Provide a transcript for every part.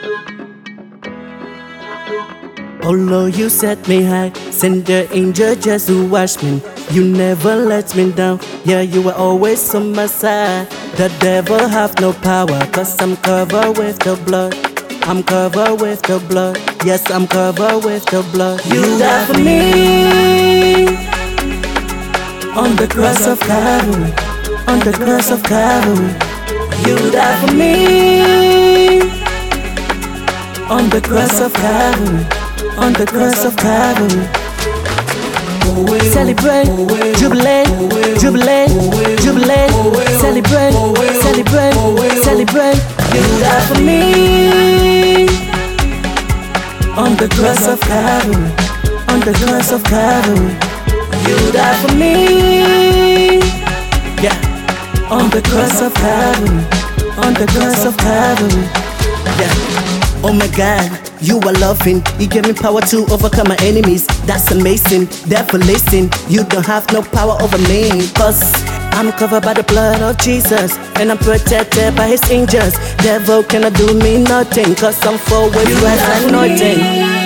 Oh Lord, you set me high, send the angel just to watch me. You never let me down, yeah, you were always on my side. The devil have no power, cause I'm covered with the blood. I'm covered with the blood, yes, I'm covered with the blood. You died for me on the cross of Calvary, on the cross of Calvary. You died for me on the cross of Calvary, on the cross of Calvary. Celebrate, jubilate, jubilate, jubilate. Celebrate, celebrate, celebrate. You died for me on the cross of Calvary, on the cross of Calvary. You died for me, yeah, on the cross of Calvary, on the cross of Calvary, yeah. Oh my God, you are loving. You give me power to overcome my enemies. That's amazing. Devil, listen, you don't have no power over me. Cause I'm covered by the blood of Jesus, and I'm protected by his angels. Devil cannot do me nothing, cause I'm forward with Christ's anointing.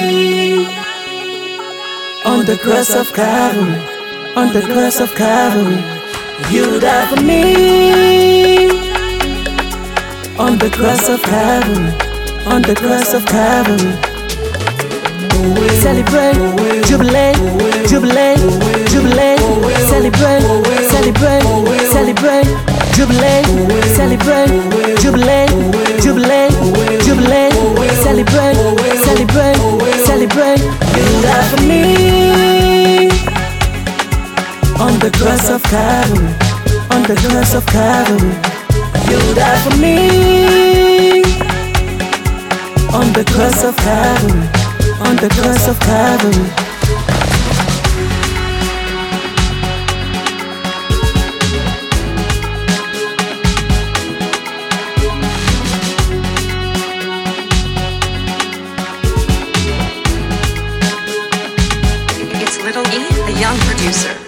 On the cross of Calvary, on the cross of Calvary. You died for me on the cross of Calvary, on the cross of Calvary. Celebrate, jubilate, jubilate, jubilate. Celebrate, celebrate, celebrate. Jubilate, celebrate, jubilate, jubilate, jubilate. Celebrate, celebrate, celebrate. You died for me on the cross of Calvary, on the cross of Calvary. You died for me on the cross of Calvary, on the cross of Calvary. It's Little E, a young producer.